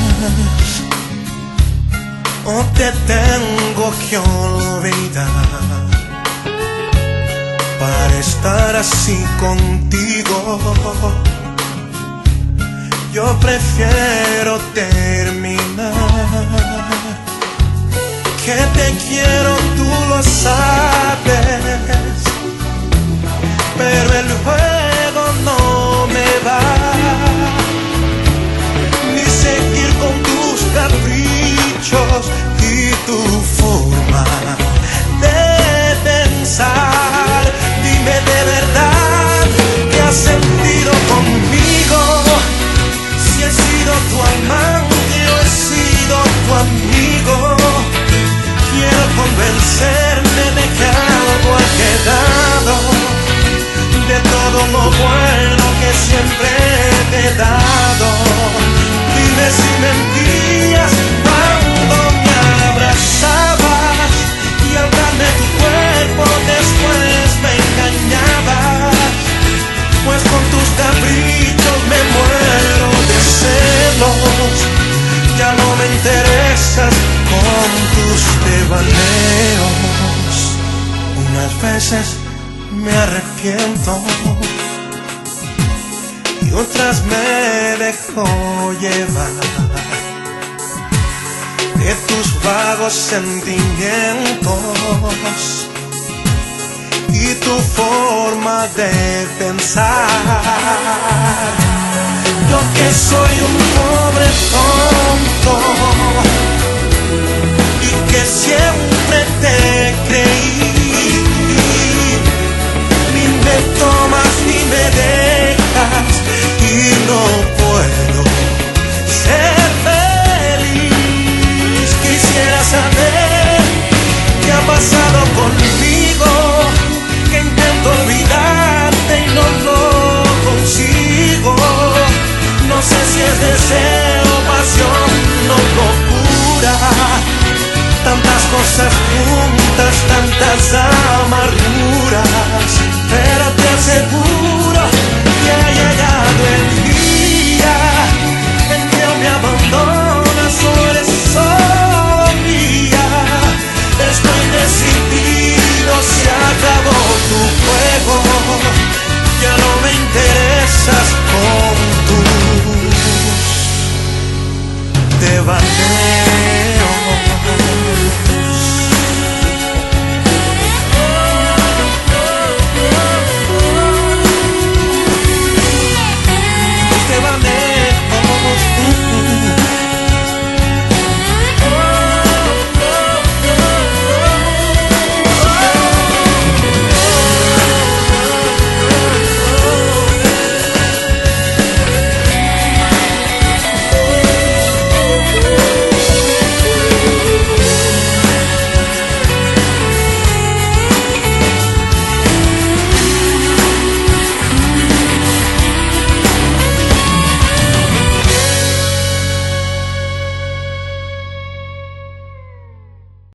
o te tengo que olvidar para estar así contigo. Yo prefiero terminar. Que te quiero, tú lo sabes, pero el juego no me va, ni seguir con tus caprichos y tu forma de pensar. Dime de verdad qué has sentido conmigo, si he sido tu amante o he sido tu amigo. Quiero convencerme de que algo ha quedado de todo lo bueno que siempre te he dado. Dime si mentías cuando me abrazabas y al darme tu cuerpo después me engañabas, pues con tus caprichos me muero de celos. Ya no me interesas con tus devaneos. Unas veces me arrepiento y otras me dejo llevar de tus vagos sentimientos y tu forma de pensar. Yo que soy un pobre tonto y que siempre te creí, ni me tomas ni me dejas y no puedo ser feliz. Quisiera saber qué ha pasado conmigo, que intento olvidarte y no lo consigo. No sé si es deseo, pasión o locura, tantas cosas juntas, tantas amarguras, pero te aseguro que ha llegado el día en que me abandonas o eres solo mía. Estoy decidido, se acabó tu juego, ya no me interesas con tus devaneos.